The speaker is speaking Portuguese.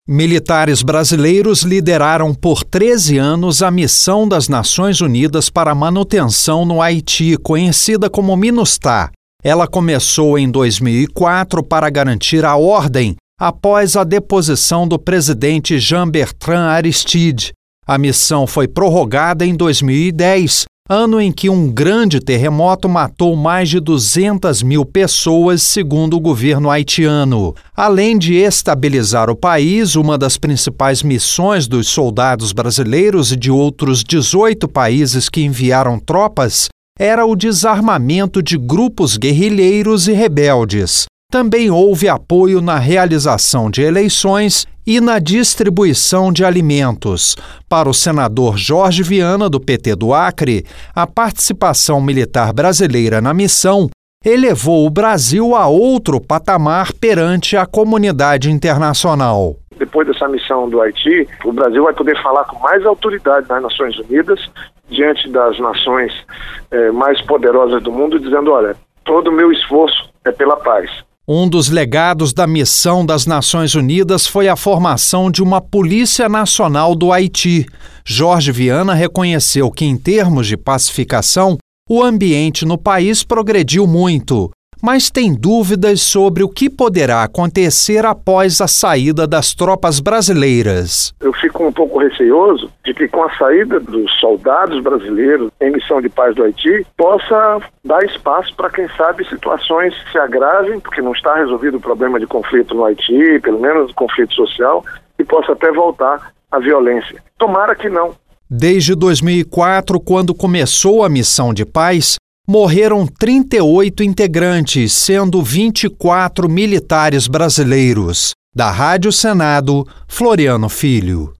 Militares brasileiros lideraram por 13 anos a missão das Nações Unidas para a manutenção no Haiti, conhecida como MINUSTAH. Ela começou em 2004 para garantir a ordem após a deposição do presidente Jean-Bertrand Aristide. A missão foi prorrogada em 2010, ano em que um grande terremoto matou mais de 200 mil pessoas, segundo o governo haitiano. Além de estabilizar o país, uma das principais missões dos soldados brasileiros e de outros 18 países que enviaram tropas era o desarmamento de grupos guerrilheiros e rebeldes. Também houve apoio na realização de eleições e na distribuição de alimentos. Para o senador Jorge Viana, do PT do Acre, a participação militar brasileira na missão elevou o Brasil a outro patamar perante a comunidade internacional. Depois dessa missão do Haiti, o Brasil vai poder falar com mais autoridade nas Nações Unidas, diante das nações mais poderosas do mundo, dizendo, olha, todo o meu esforço é pela paz. Um dos legados da missão das Nações Unidas foi a formação de uma Polícia Nacional do Haiti. Jorge Viana reconheceu que, em termos de pacificação, o ambiente no país progrediu muito, mas tem dúvidas sobre o que poderá acontecer após a saída das tropas brasileiras. Eu fico um pouco receoso de que, com a saída dos soldados brasileiros em missão de paz do Haiti, possa dar espaço para, quem sabe, situações se agravem, porque não está resolvido o problema de conflito no Haiti, pelo menos o conflito social, e possa até voltar à violência. Tomara que não. Desde 2004, quando começou a missão de paz, morreram 38 integrantes, sendo 24 militares brasileiros. Da Rádio Senado, Floriano Filho.